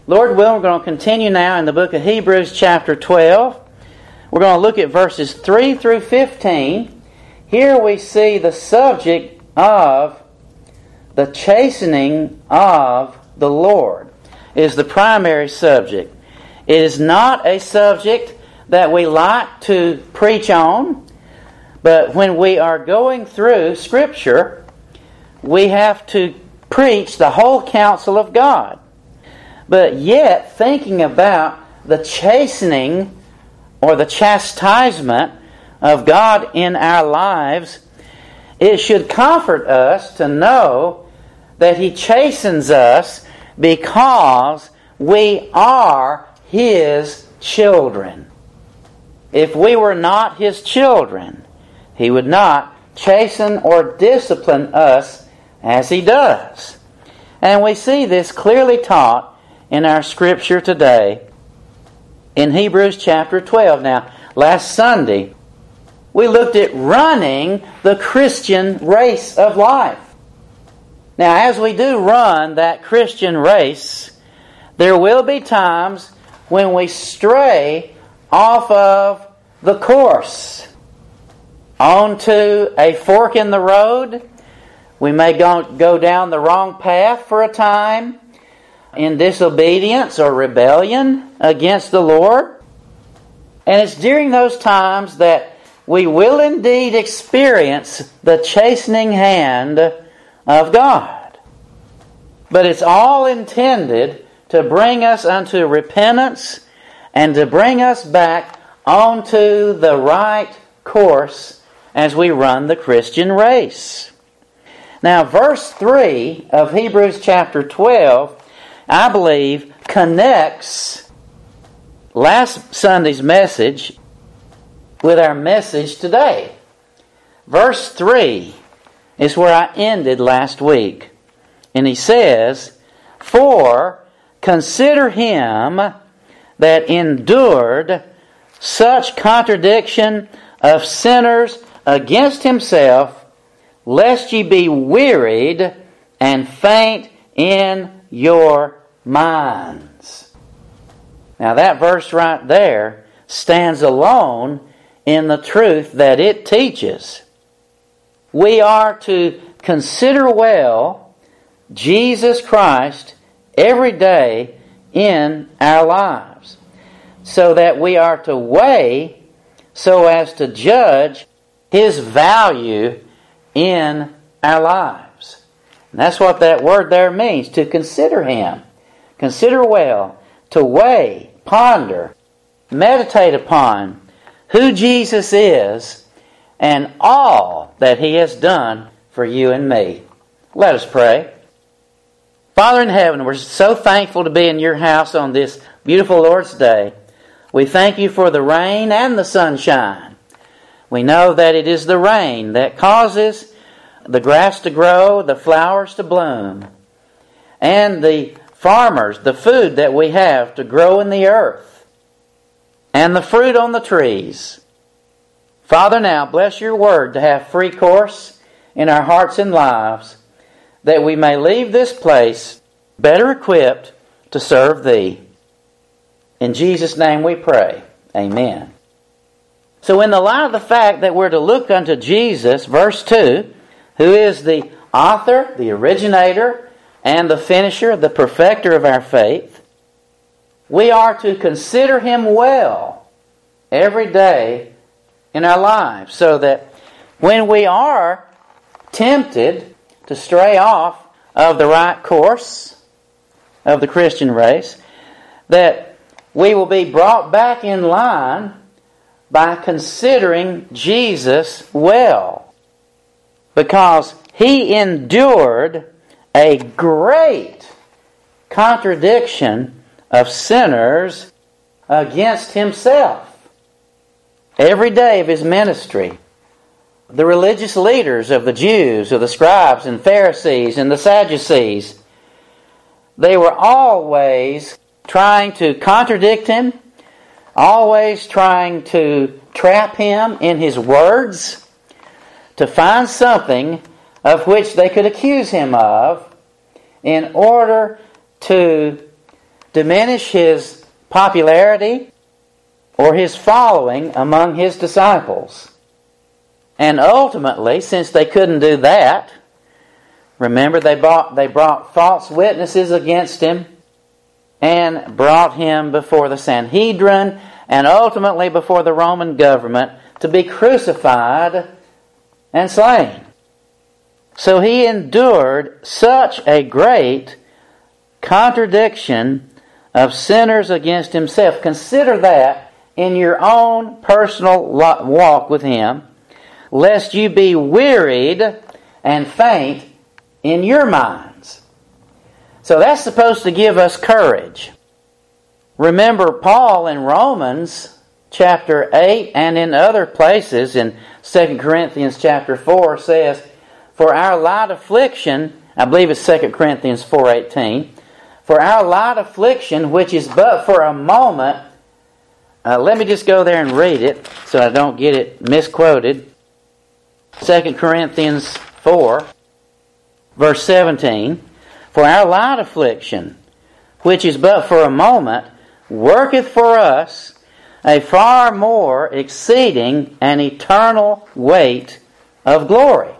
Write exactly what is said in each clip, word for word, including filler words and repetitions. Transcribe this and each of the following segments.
Lord willing, we're going to continue now in the book of Hebrews chapter twelve. We're going to look at verses three through fifteen. Here we see the subject of the chastening of the Lord is the primary subject. It is not a subject that we like to preach on, but when we are going through Scripture, we have to preach the whole counsel of God. But yet, thinking about the chastening or the chastisement of God in our lives, it should comfort us to know that He chastens us because we are His children. If we were not His children, He would not chasten or discipline us as He does. And we see this clearly taught in our Scripture today in Hebrews chapter twelve. Now, last Sunday, we looked at running the Christian race of life. Now, as we do run that Christian race, there will be times when we stray off of the course onto a fork in the road. We may go, go down the wrong path for a time in disobedience or rebellion against the Lord. And it's during those times that we will indeed experience the chastening hand of God. But it's all intended to bring us unto repentance and to bring us back onto the right course as we run the Christian race. Now, verse three of Hebrews chapter twelve, I believe, connects last Sunday's message with our message today. Verse three is where I ended last week. And he says, "For consider him that endured such contradiction of sinners against himself, lest ye be wearied and faint in your minds." Now that verse right there stands alone in the truth that it teaches. We are to consider well Jesus Christ every day in our lives, so that we are to weigh so as to judge His value in our lives. And that's what that word there means, to consider Him. Consider well, to weigh, ponder, meditate upon who Jesus is and all that He has done for you and me. Let us pray. Father in heaven, we're so thankful to be in your house on this beautiful Lord's Day. We thank you for the rain and the sunshine. We know that it is the rain that causes the grass to grow, the flowers to bloom, and the farmers, the food that we have to grow in the earth, and the fruit on the trees. Father, now bless your word to have free course in our hearts and lives, that we may leave this place better equipped to serve Thee. In Jesus' name we pray. Amen. So in the light of the fact that we're to look unto Jesus, verse two, who is the author, the originator, and the finisher, the perfecter of our faith, we are to consider Him well every day in our lives, so that when we are tempted to stray off of the right course of the Christian race, that we will be brought back in line by considering Jesus well, because He endured a great contradiction of sinners against Himself every day of His ministry. The religious leaders of the Jews, of the scribes and Pharisees and the Sadducees, they were always trying to contradict Him, always trying to trap Him in His words, to find something of which they could accuse Him of in order to diminish his popularity or his following among his disciples. And ultimately, since they couldn't do that, remember they brought, they brought false witnesses against him and brought him before the Sanhedrin and ultimately before the Roman government to be crucified and slain. So he endured such a great contradiction of sinners against himself. Consider that in your own personal walk with him, lest you be wearied and faint in your minds. So that's supposed to give us courage. Remember, Paul in Romans chapter eight and in other places in Second Corinthians chapter four says, for our light affliction, I believe it's Second Corinthians four eighteen, for our light affliction, which is but for a moment, uh, let me just go there and read it so I don't get it misquoted. Second Corinthians four, verse seventeen, for our light affliction, which is but for a moment, worketh for us a far more exceeding and eternal weight of glory.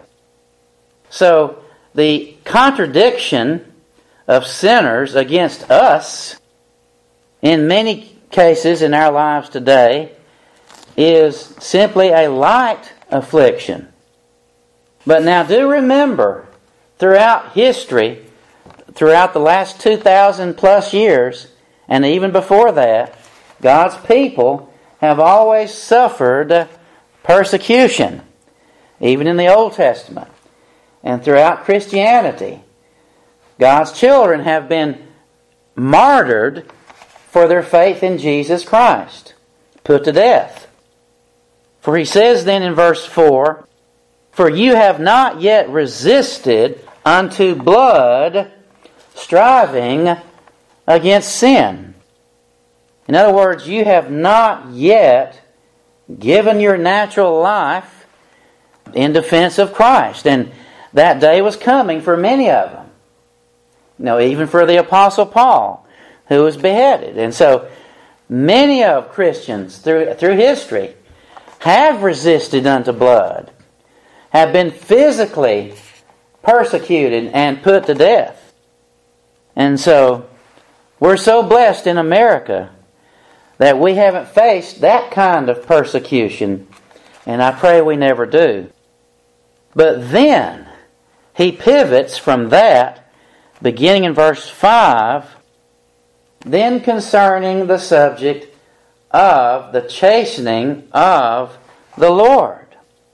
So, the contradiction of sinners against us, in many cases in our lives today, is simply a light affliction. But now do remember, throughout history, throughout the last two thousand plus years, and even before that, God's people have always suffered persecution, even in the Old Testament. And throughout Christianity, God's children have been martyred for their faith in Jesus Christ, put to death. For he says then in verse four, for you have not yet resisted unto blood, striving against sin. In other words, you have not yet given your natural life in defense of Christ. And that day was coming for many of them. You know, even for the Apostle Paul, who was beheaded. And so, many of Christians through, through history have resisted unto blood, have been physically persecuted and put to death. And so, we're so blessed in America that we haven't faced that kind of persecution, and I pray we never do. But then, he pivots from that, beginning in verse five, then concerning the subject of the chastening of the Lord.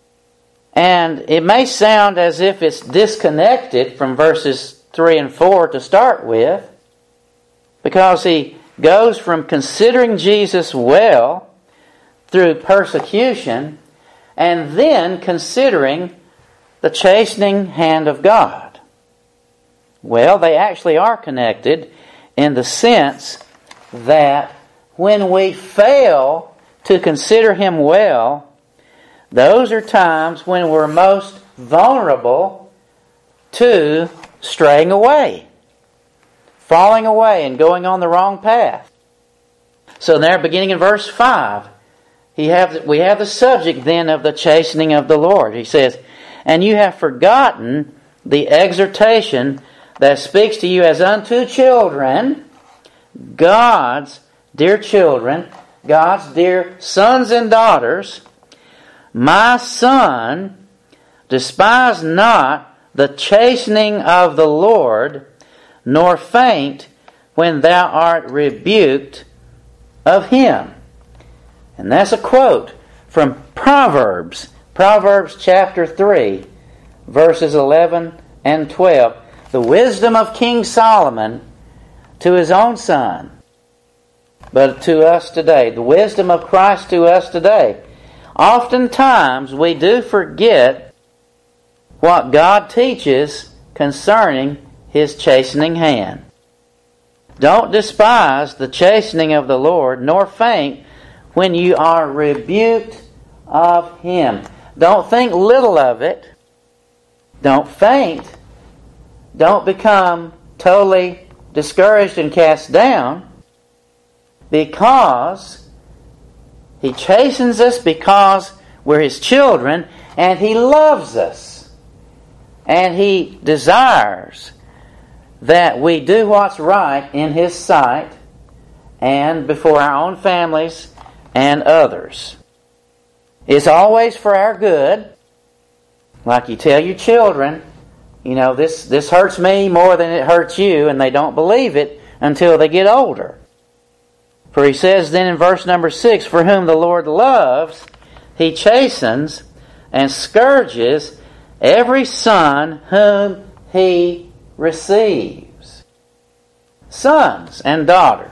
And it may sound as if it's disconnected from verses three and four to start with, because he goes from considering Jesus well through persecution and then considering the chastening hand of God. Well, they actually are connected in the sense that when we fail to consider Him well, those are times when we're most vulnerable to straying away, falling away and going on the wrong path. So there, beginning in verse five, he have, we have the subject then of the chastening of the Lord. He says, and you have forgotten the exhortation that speaks to you as unto children, God's dear children, God's dear sons and daughters. My son, despise not the chastening of the Lord, nor faint when thou art rebuked of Him. And that's a quote from Proverbs, Proverbs chapter three, verses eleven and twelve. The wisdom of King Solomon to his own son, but to us today. The wisdom of Christ to us today. Oftentimes we do forget what God teaches concerning His chastening hand. Don't despise the chastening of the Lord, nor faint when you are rebuked of Him. Don't think little of it. Don't faint. Don't become totally discouraged and cast down, because He chastens us because we're His children, and He loves us. And He desires that we do what's right in His sight and before our own families and others. It's always for our good. Like you tell your children, you know, this, this hurts me more than it hurts you, and they don't believe it until they get older. For He says then in verse number six, for whom the Lord loves, He chastens and scourges every son whom He receives. Sons and daughters.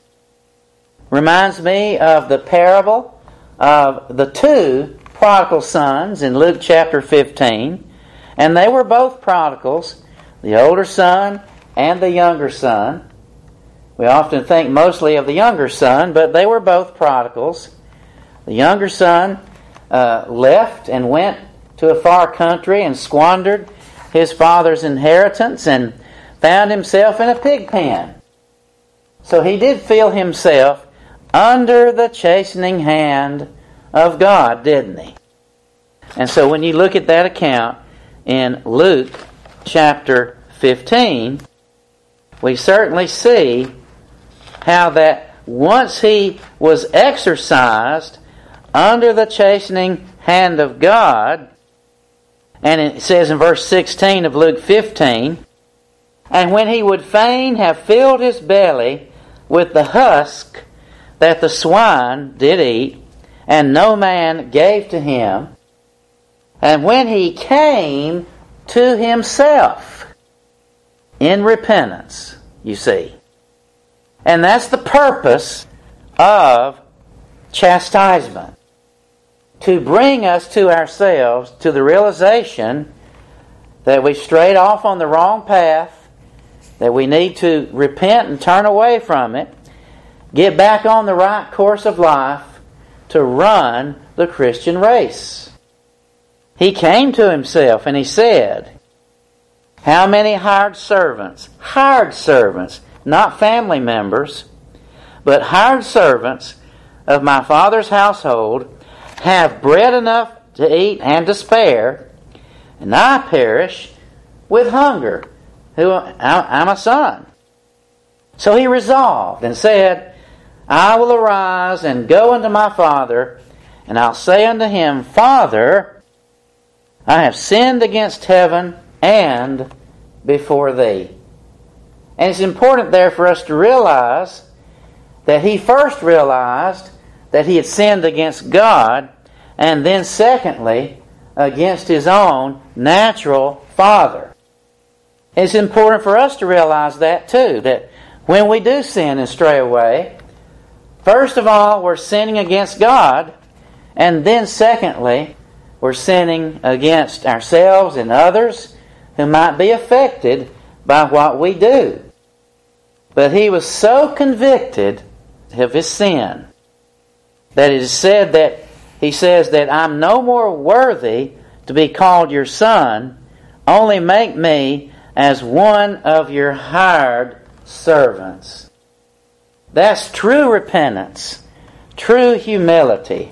Reminds me of the parable of the two prodigal sons in Luke chapter fifteen. And they were both prodigals, the older son and the younger son. We often think mostly of the younger son, but they were both prodigals. The younger son uh, left and went to a far country and squandered his father's inheritance and found himself in a pig pen. So he did feel himself under the chastening hand of God, didn't he? And so when you look at that account in Luke chapter fifteen, we certainly see how that once he was exercised under the chastening hand of God, and it says in verse sixteen of Luke fifteen, and when he would fain have filled his belly with the husk that the swine did eat, and no man gave to him, and when he came to himself in repentance, you see. And that's the purpose of chastisement. To bring us to ourselves, to the realization that we strayed off on the wrong path, that we need to repent and turn away from it, get back on the right course of life to run the Christian race. He came to himself and he said, how many hired servants, hired servants, not family members, but hired servants of my father's household have bread enough to eat and to spare, and I perish with hunger, who I'm a son. So he resolved and said, I will arise and go unto my father, and I'll say unto him, Father, I have sinned against heaven and before thee. And it's important there for us to realize that he first realized that he had sinned against God, and then secondly, against his own natural father. It's important for us to realize that too, that when we do sin and stray away, first of all, we're sinning against God, and then secondly, we're sinning against ourselves and others who might be affected by what we do. But he was so convicted of his sin that it is said that he says that I'm no more worthy to be called your son, only make me as one of your hired servants. That's true repentance, true humility.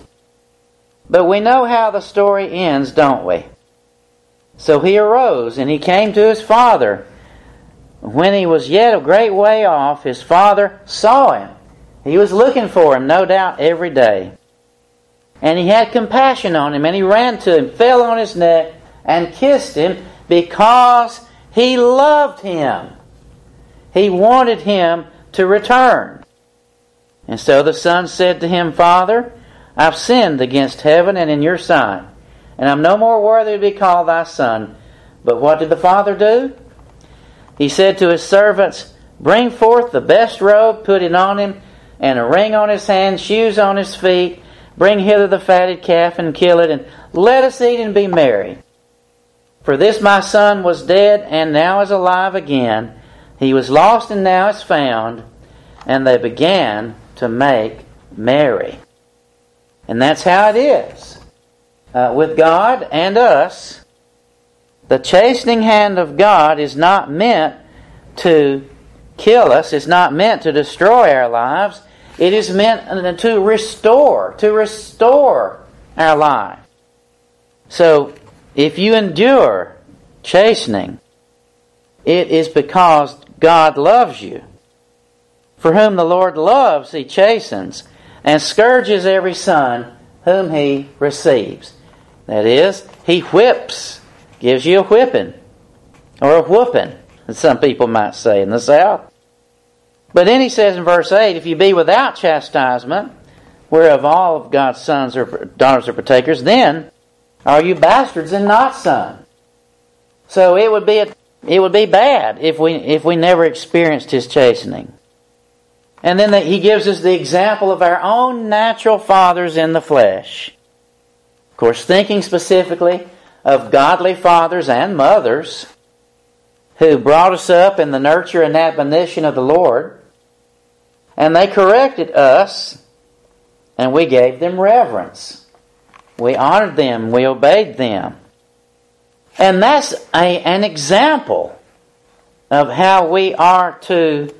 But we know how the story ends, don't we? So he arose and he came to his father. When he was yet a great way off, his father saw him. He was looking for him, no doubt, every day. And he had compassion on him, and he ran to him, fell on his neck, and kissed him because he loved him. He wanted him to return. And so the son said to him, Father, I've sinned against heaven and in your sight, and I'm no more worthy to be called thy son. But what did the father do? He said to his servants, Bring forth the best robe, put it on him, and a ring on his hand, shoes on his feet. Bring hither the fatted calf and kill it, and let us eat and be merry. For this my son was dead, and now is alive again. He was lost, and now is found. And they began to make merry. And that's how it is uh, with God and us. The chastening hand of God is not meant to kill us. It's not meant to destroy our lives. It is meant to restore, to restore our life. So, if you endure chastening, it is because God loves you. For whom the Lord loves, He chastens, and scourges every son whom He receives. That is, He whips, gives you a whipping, or a whooping, as some people might say in the South. But then He says in verse eight, if you be without chastisement, whereof all of God's sons or daughters are partakers, then are you bastards and not sons. So it would be a, it would be bad if we if we never experienced His chastening. And then the, He gives us the example of our own natural fathers in the flesh. Of course, thinking specifically of godly fathers and mothers who brought us up in the nurture and admonition of the Lord, and they corrected us, and we gave them reverence. We honored them, we obeyed them. And that's a, an example of how we are to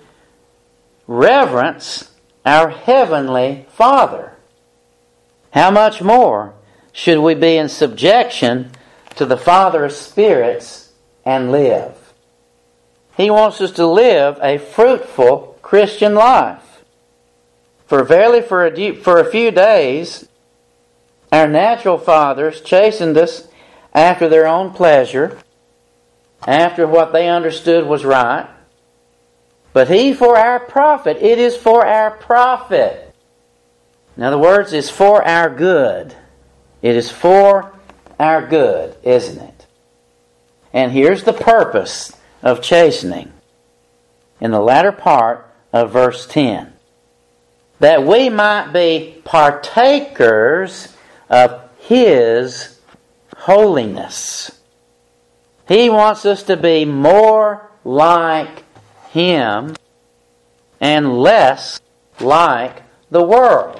reverence our Heavenly Father. How much more should we be in subjection to the Father of spirits and live? He wants us to live a fruitful Christian life. For verily for a, for a few days our natural fathers chastened us after their own pleasure, after what they understood was right. But He for our profit. It is for our profit. In other words, it's for our good. It is for our good, isn't it? And here's the purpose of chastening in the latter part of verse ten. That we might be partakers of His holiness. He wants us to be more like Him and less like the world.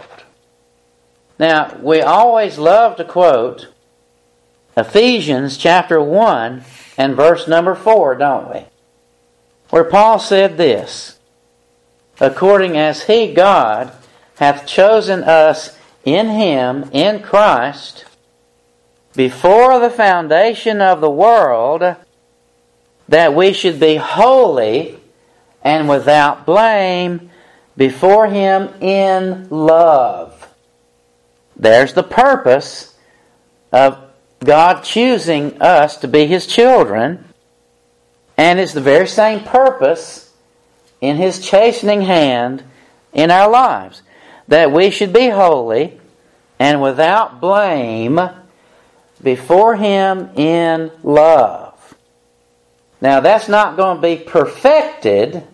Now, we always love to quote Ephesians chapter one and verse number four, don't we? Where Paul said this, according as He, God, hath chosen us in Him, in Christ, before the foundation of the world, that we should be holy and without blame before Him in love. There's the purpose of God choosing us to be His children, and it's the very same purpose in His chastening hand in our lives, that we should be holy and without blame before Him in love. Now, that's not going to be perfected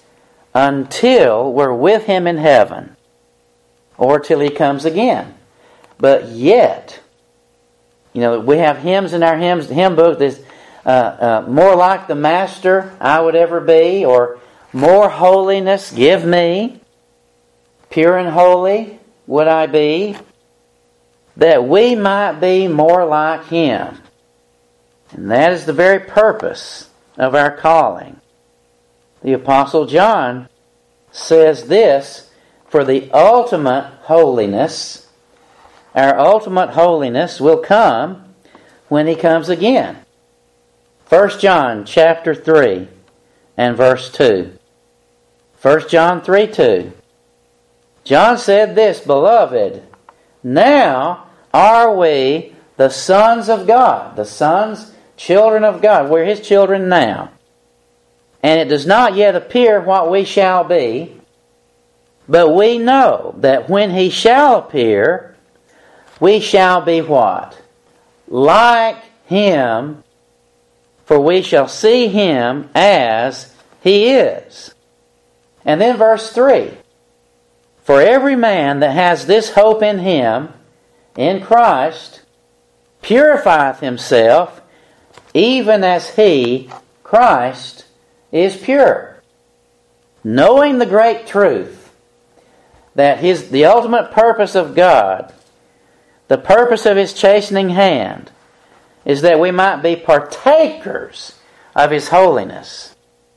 until we're with Him in heaven, or till He comes again. But yet, you know, we have hymns in our hymns, hymn book that's uh, uh, more like the Master I would ever be, or more holiness give me, pure and holy would I be, that we might be more like Him. And that is the very purpose of our calling. The Apostle John says this, for the ultimate holiness, our ultimate holiness will come when He comes again. First John chapter three and verse two. First John three two. John said this, beloved, now are we the sons of God, the sons, children of God. We're His children now. And it does not yet appear what we shall be, but we know that when He shall appear, we shall be what? Like Him, for we shall see Him as He is. And then verse three. For every man that has this hope in Him, in Christ, purifieth himself, even as He, Christ, is pure. Knowing the great truth, that his the ultimate purpose of God, the purpose of His chastening hand, is that we might be partakers of His holiness.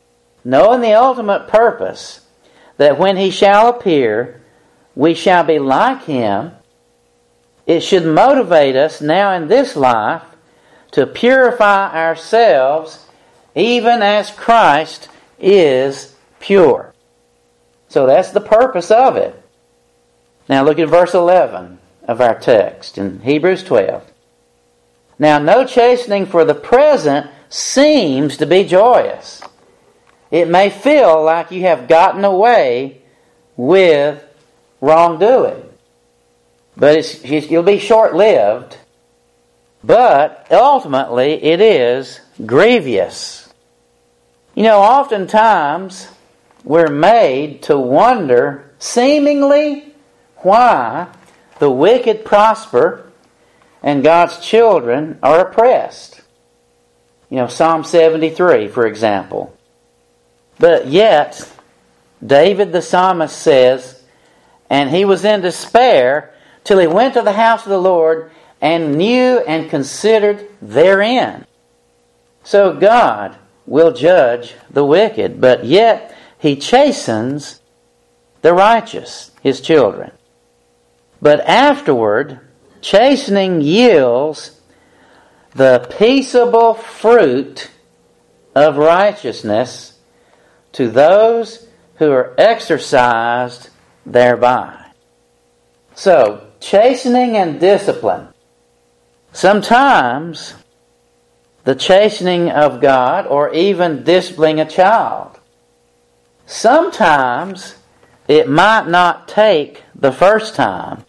knowing the ultimate purpose, that when He shall appear, we shall be like Him, it should motivate us now in this life to purify ourselves even as Christ is pure. So that's the purpose of it. Now look at verse eleven of our text in Hebrews twelve. Now no chastening for the present seems to be joyous. It may feel like you have gotten away with wrongdoing. But it's, it'll be short-lived. But ultimately it is grievous. You know, oftentimes we're made to wonder, seemingly, why the wicked prosper and God's children are oppressed. You know, Psalm seventy-three, for example. But yet, David the psalmist says, and he was in despair till he went to the house of the Lord and knew and considered therein. So God will judge the wicked, but yet He chastens the righteous, His children. But afterward, chastening yields the peaceable fruit of righteousness to those who are exercised thereby. So, chastening and discipline. Sometimes the chastening of God, or even disciplining a child, sometimes it might not take the first time.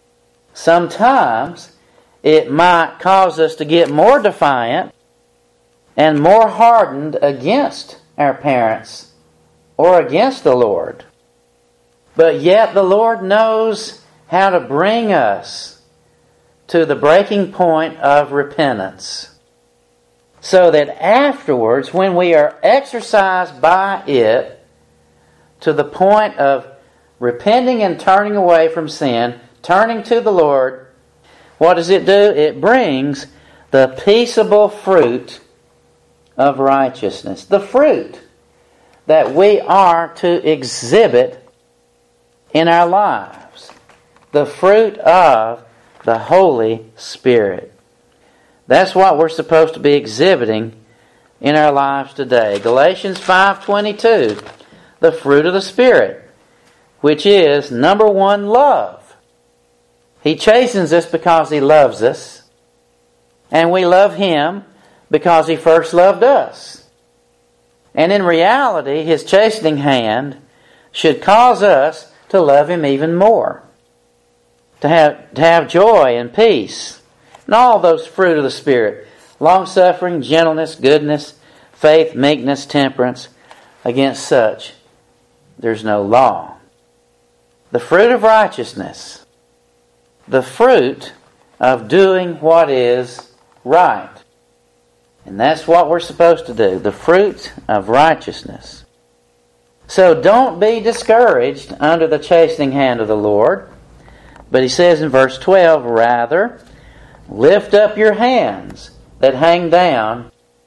Sometimes it might cause us to get more defiant and more hardened against our parents or against the Lord. But yet the Lord knows how to bring us to the breaking point of repentance, so that afterwards, when we are exercised by it to the point of repenting and turning away from sin, turning to the Lord, what does it do? It brings the peaceable fruit of righteousness. The fruit that we are to exhibit in our lives. The fruit of the Holy Spirit. That's what we're supposed to be exhibiting in our lives today. Galatians five twenty-two, the fruit of the Spirit, which is, number one, love. He chastens us because He loves us, and we love Him because He first loved us. And in reality, His chastening hand should cause us to love Him even more. To have, to have joy and peace. And all those fruit of the Spirit. Long-suffering, gentleness, goodness, faith, meekness, temperance. Against such, there's no law. The fruit of righteousness. The fruit of doing what is right. And that's what we're supposed to do. The fruit of righteousness. So don't be discouraged under the chastening hand of the Lord. But He says in verse twelve, rather, lift up your hands that hang down,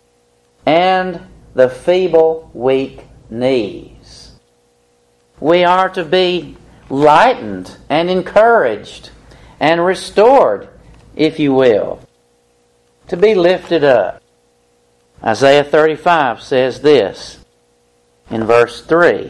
and the feeble, weak knees. We are to be lightened and encouraged and restored, if you will, to be lifted up. Isaiah thirty-five says this in verse three,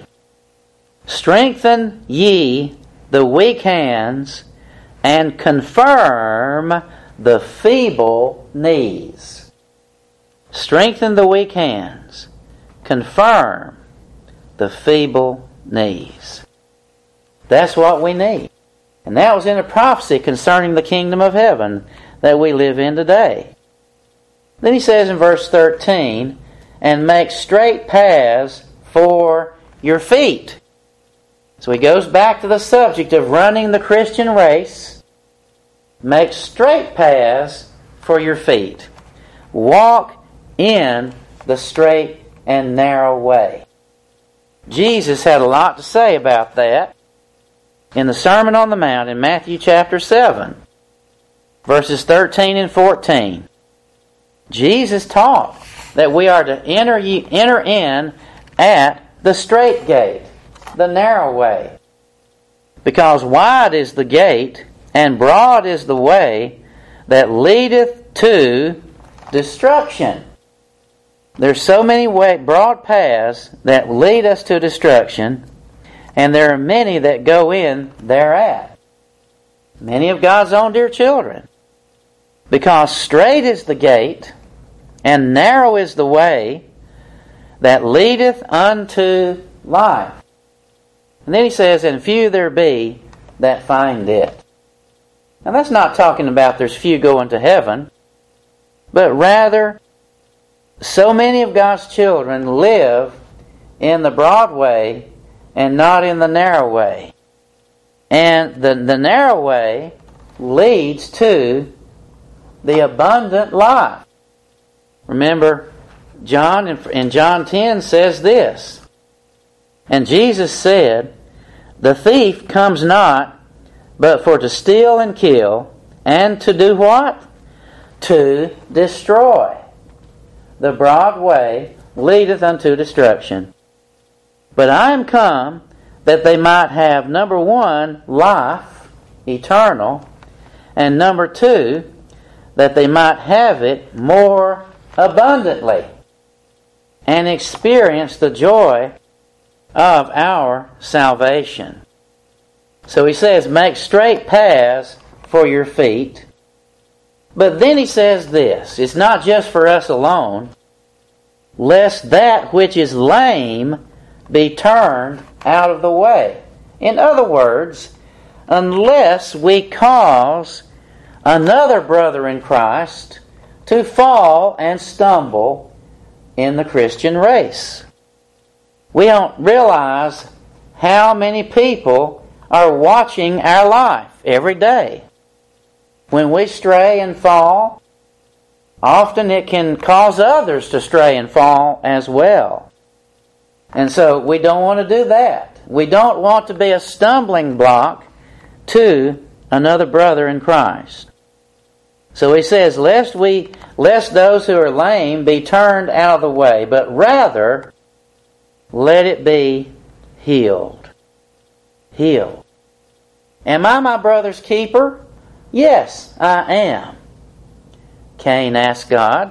strengthen ye the weak hands, and confirm the feeble knees. Strengthen the weak hands. Confirm the feeble knees. That's what we need. And that was in a prophecy concerning the kingdom of heaven that we live in today. Then he says in verse thirteen, and make straight paths for your feet. So he goes back to the subject of running the Christian race. Make straight paths for your feet. Walk in the straight and narrow way. Jesus had a lot to say about that in the Sermon on the Mount in Matthew chapter seven, verses thirteen and fourteen. Jesus taught that we are to enter, enter in at the strait gate, the narrow way. Because wide is the gate, and broad is the way that leadeth to destruction. There's so many way, broad paths that lead us to destruction, and there are many that go in thereat. Many of God's own dear children. Because straight is the gate, and narrow is the way that leadeth unto life. And then he says, and few there be that find it. Now that's not talking about there's few going to heaven, but rather so many of God's children live in the broad way and not in the narrow way. And the, the narrow way leads to the abundant life. Remember, John in John ten says this, and Jesus said, the thief comes not but for to steal and kill, and to do what? To destroy. The broad way leadeth unto destruction. But I am come that they might have, number one, life, eternal, and number two, that they might have it more abundantly, and experience the joy of our salvation. So he says, make straight paths for your feet. But then he says this, it's not just for us alone, lest that which is lame be turned out of the way. In other words, unless we cause another brother in Christ to fall and stumble in the Christian race. We don't realize how many people are watching our life every day. When we stray and fall, often it can cause others to stray and fall as well. And so we don't want to do that. We don't want to be a stumbling block to another brother in Christ. So he says, lest we, lest those who are lame be turned out of the way, but rather let it be healed. Healed. Am I my brother's keeper? Yes, I am. Cain asked God.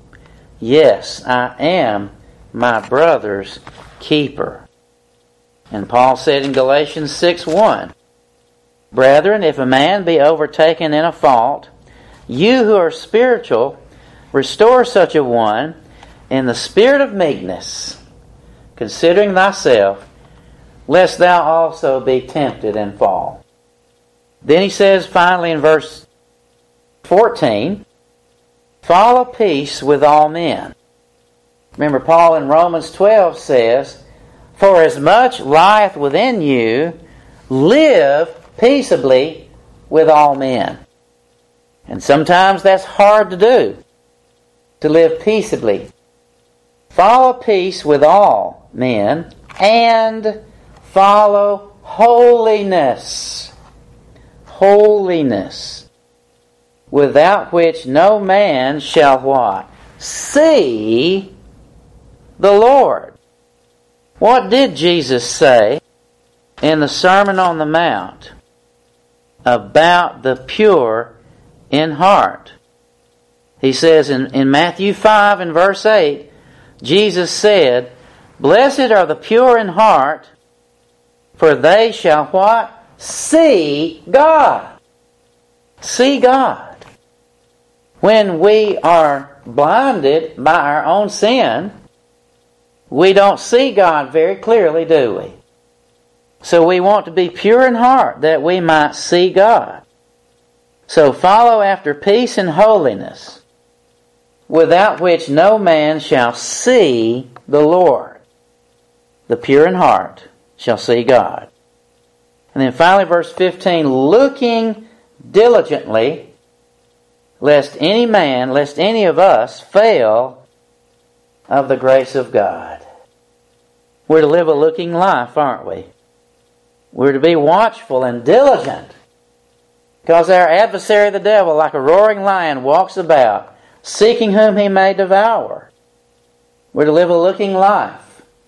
Yes, I am my brother's keeper. And Paul said in Galatians six one, brethren, if a man be overtaken in a fault, you who are spiritual, restore such a one in the spirit of meekness, considering thyself, lest thou also be tempted and fall. Then he says finally in verse fourteen, follow peace with all men. Remember, Paul in Romans twelve says, for as much lieth within you, live peaceably with all men. And sometimes that's hard to do, to live peaceably. Follow peace with all men, and follow holiness. Holiness, without which no man shall what? See the Lord. What did Jesus say in the Sermon on the Mount about the pure in heart? He says in, in Matthew five and verse eight, Jesus said, blessed are the pure in heart, for they shall what? See God. See God. When we are blinded by our own sin, we don't see God very clearly, do we? So we want to be pure in heart that we might see God. So follow after peace and holiness, without which no man shall see the Lord. The pure in heart shall see God. And then finally verse fifteen, looking diligently, lest any man, lest any of us fail of the grace of God. We're to live a looking life, aren't we? We're to be watchful and diligent, because our adversary the devil, like a roaring lion, walks about, seeking whom he may devour. We're to live a looking life.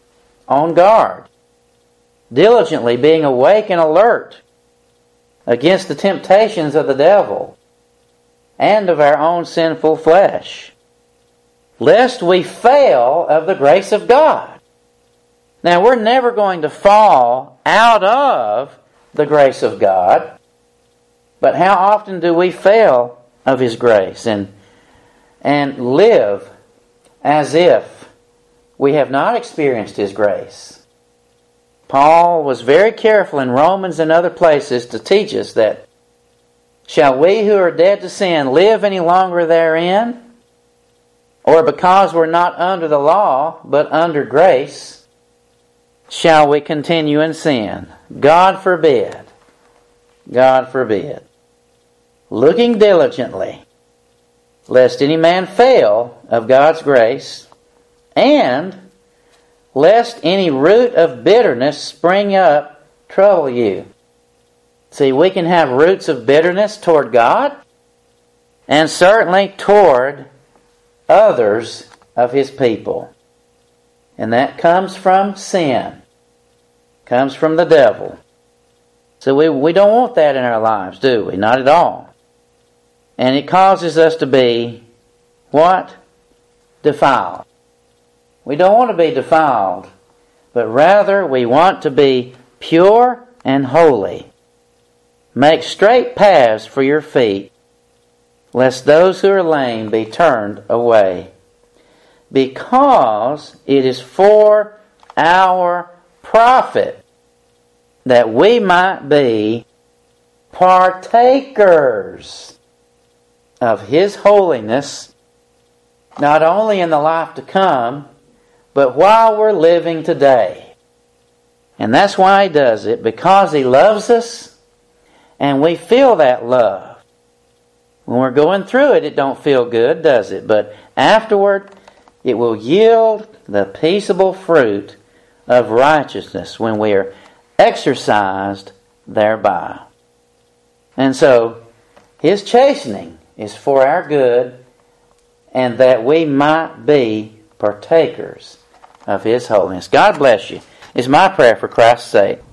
on guard, diligently being awake and alert against the temptations of the devil and of our own sinful flesh, lest we fail of the grace of God. Now, we're never going to fall out of the grace of God, but how often do we fail of His grace and, and live as if we have not experienced His grace? Paul was very careful in Romans and other places to teach us that, shall we who are dead to sin live any longer therein? Or because we're not under the law, but under grace, shall we continue in sin? God forbid. God forbid. Looking diligently, lest any man fail of God's grace, and lest any root of bitterness spring up, trouble you. See, we can have roots of bitterness toward God, and certainly toward others of His people. And that comes from sin. Comes from the devil. So we, we don't want that in our lives, do we? Not at all. And it causes us to be, what? Defiled. We don't want to be defiled, but rather we want to be pure and holy. Make straight paths for your feet, lest those who are lame be turned away. Because it is for our profit that we might be partakers of His holiness, not only in the life to come, but while we're living today. And that's why He does it, because He loves us, and we feel that love. When we're going through it, it don't feel good, does it? But afterward, it will yield the peaceable fruit of righteousness when we are exercised thereby. And so, His chastening is for our good, and that we might be partakers of His holiness. God bless you. It's my prayer for Christ's sake.